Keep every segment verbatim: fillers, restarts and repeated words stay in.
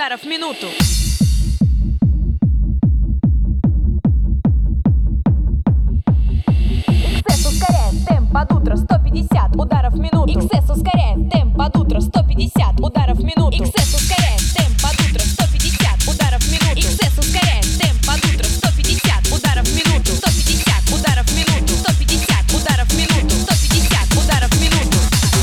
ударов в минуту. Иксэс ускоряет темп под утро, сто пятьдесят ударов в минуту. Иксэс ускоряет темп под утро, сто пятьдесят ударов в минуту. Иксэс ускоряет темп под утро, сто пятьдесят ударов в минуту. Иксэс ускоряет темп под утро, сто пятьдесят ударов в минуту. сто пятьдесят ударов в минуту. сто пятьдесят ударов в минуту. сто пятьдесят ударов в минуту.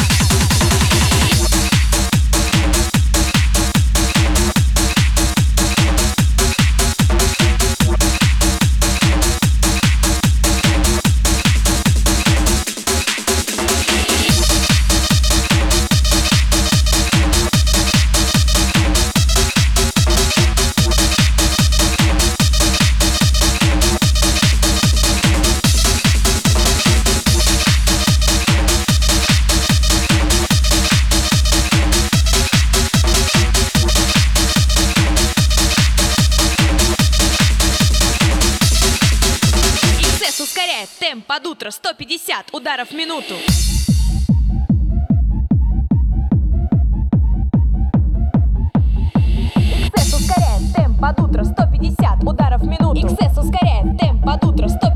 Ускоряет темп под утро, сто пятьдесят ударов в минуту. Иксэс ускоряет темп под утро, сто пятьдесят ударов в минуту. Иксэс ускоряет темп под утро, сто